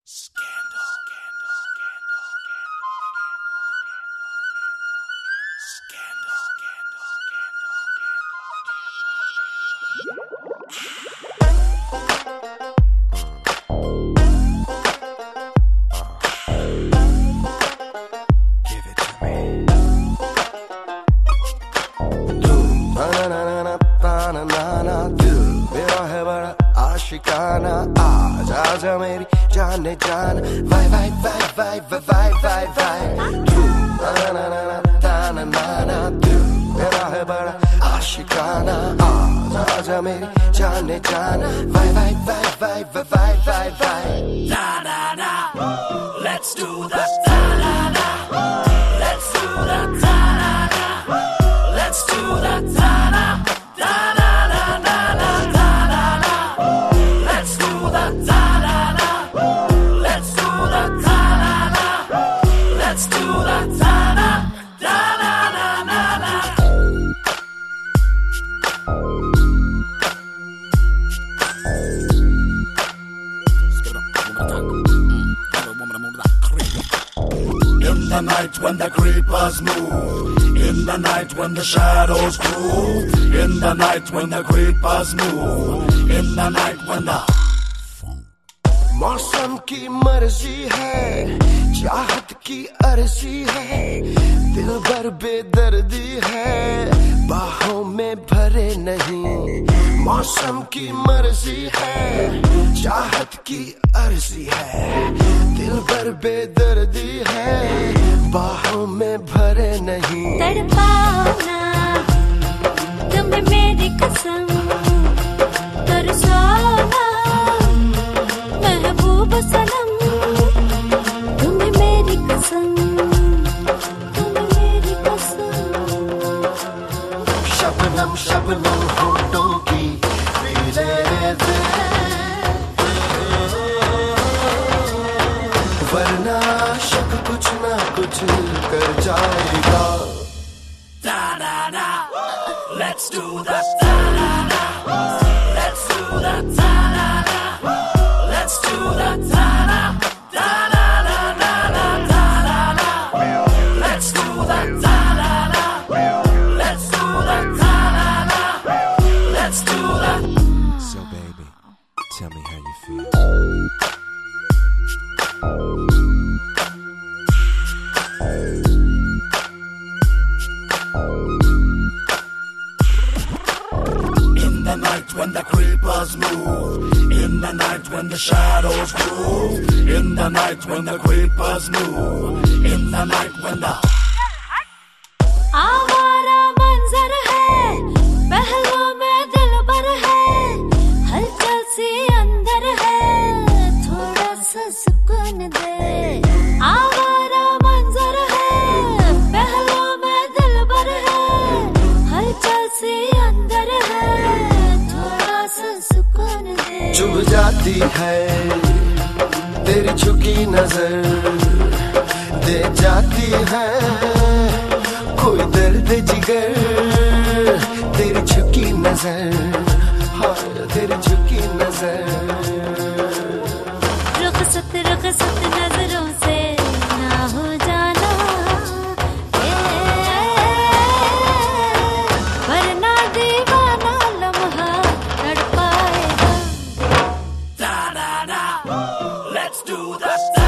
Scandal. Give it to me. दिल मेरा है बड़ा आशिकाना, आजा आजा मेरी जाने जान, वाई वाई वाई वाई वाई वाई वाई। दिल मेरा है बड़ा आशिकाना, आजा आजा मेरी जाने जान, वाई वाई वाई वाई वाई वाई वाई। Da da da, let's do that. Da da da, let's do that. Da da da, let's do that. Da da da da da da da da da. Let's do that. Da da da, let's do that. Da da da, let's do that. Da da da da da da. In the night when the creepers move, in the night when the shadows groove, in the night when the creepers move, in the night when the मौसम की मर्जी है, चाहत की अर्जी है, दिल भर बेदर्दी है, बाहों में भरे नहीं। मौसम की मर्जी है, चाहत की अर्जी है, दिल भर बेदर्दी है, बाहों में भरे नहीं। तड़पाओ ना तुम्हें मेरी कसम, तरसाओ ना महबूब सनम, तुम्हें मेरी कसम, तुम्हें मेरी कसम। शबनम शबनम होठों की पीले दे, वरना शक कुछ ना कुछ कर जाएगा। Da da da, let's do that. Da da da, let's do that. Da da da, let's do that. Da da da da da da da da da. Let's do that. Da da da, let's do that. Da da da, let's do that. So baby, tell me how you feel. In the night when the creepers move, in the night when the shadows groove, in the night when the creepers move, in the night when the आवारा मंजर है, पहलुओं में दिल भर है, हलचल सी अंदर है, थोड़ा सा सुकून दे। आवारा मंजर है, पहलुओं में दिल भर है, हलचल सी अंदर है, थोड़ा सा सुकून दे। चुभ जाती है तेरी झुकी नजर, दे जाती है कोई दर्द जिगर, तेरी झुकी नजर, हाँ तेरी झुकी नजर। रुखसत रुखसत नजरों से ना हो जाना, वरना दीवाना लम्हा तड़पाएगा। Da da da, let's do that.